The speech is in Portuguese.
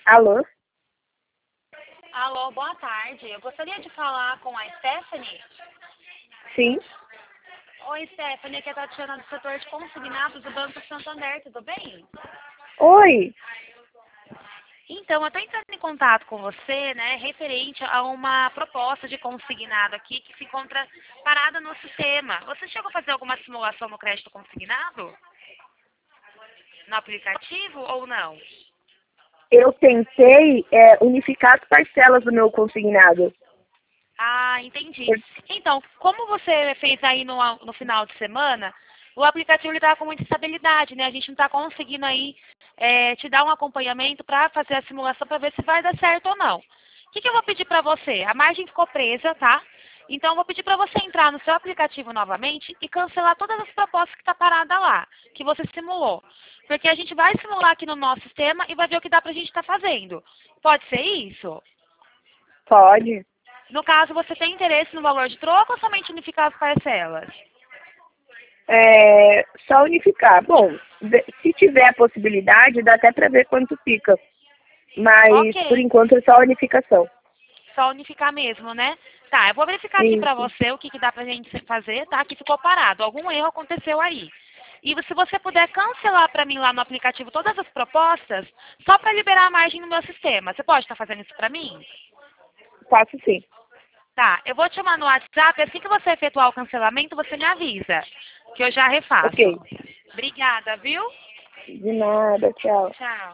Alô? Alô, boa tarde. Eu gostaria de falar com a Stephanie. Sim. Oi, Stephanie, aqui é a Tatiana do setor de consignados do Banco Santander, tudo bem? Oi. Então, eu estou entrando em contato com você, né, referente a uma proposta de consignado aqui que se encontra parada no sistema. Você chegou a fazer alguma simulação no crédito consignado? No aplicativo ou não? Eu tentei unificar as parcelas do meu consignado. Ah, entendi. Por- Então, como você fez aí no final de semana, o aplicativo está com muita instabilidade, né? A gente não está conseguindo aí te dar um acompanhamento para fazer a simulação para ver se vai dar certo ou não. O que eu vou pedir para você? A margem ficou presa, tá? Então, eu vou pedir para você entrar no seu aplicativo novamente e cancelar todas as propostas que estão paradas lá, que você simulou. Porque a gente vai simular aqui no nosso sistema e vai ver o que dá para a gente estar fazendo. Pode ser isso? Pode. No caso, você tem interesse no valor de troco ou somente unificar as parcelas? Só unificar. Bom, se tiver a possibilidade, dá até para ver quanto fica. Mas, por Ok, enquanto, é só unificação. só unificar mesmo, né? Tá, eu vou verificar aqui pra Isso. você o que dá pra gente fazer, tá? Que ficou parado, algum erro aconteceu aí. E se você puder cancelar pra mim lá no aplicativo todas as propostas, só pra liberar a margem no meu sistema. Você pode estar fazendo isso pra mim? Faço sim. Tá, eu vou te chamar no WhatsApp, assim que você efetuar o cancelamento, você me avisa, que eu já refaço. Ok. Obrigada, viu? De nada. Tchau. Tchau.